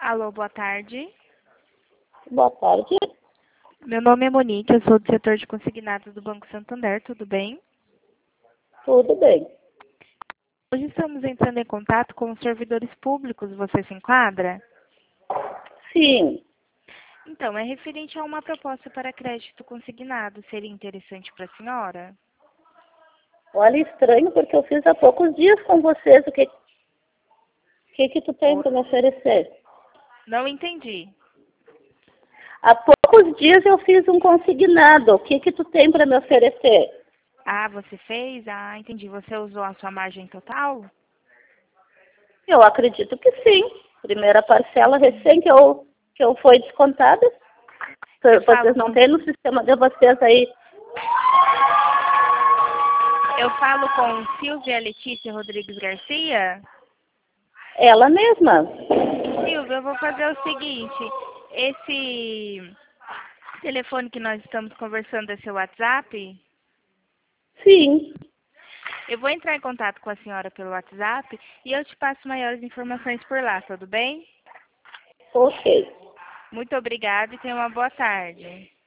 Alô, boa tarde. Boa tarde. Meu nome é Monique, eu sou do setor de consignados do Banco Santander, tudo bem? Tudo bem. Hoje estamos entrando em contato com os servidores públicos, você se enquadra? Sim. Então, é referente a uma proposta para crédito consignado, seria interessante para a senhora? Olha, estranho, porque eu fiz há poucos dias com vocês. O que tu tem para me oferecer? Não entendi. Há poucos dias eu fiz um consignado. O que tu tem para me oferecer? Ah, você fez? Ah, entendi. Você usou a sua margem total? Eu acredito que sim. Primeira parcela recém que eu foi descontada. Vocês não têm no sistema de vocês aí? Eu falo com Silvia Letícia Rodrigues Garcia? Ela mesma. Silvia, eu vou fazer o seguinte, esse telefone que nós estamos conversando é seu WhatsApp? Sim. Eu vou entrar em contato com a senhora pelo WhatsApp e eu te passo maiores informações por lá, tudo bem? Ok. Muito obrigada e tenha uma boa tarde.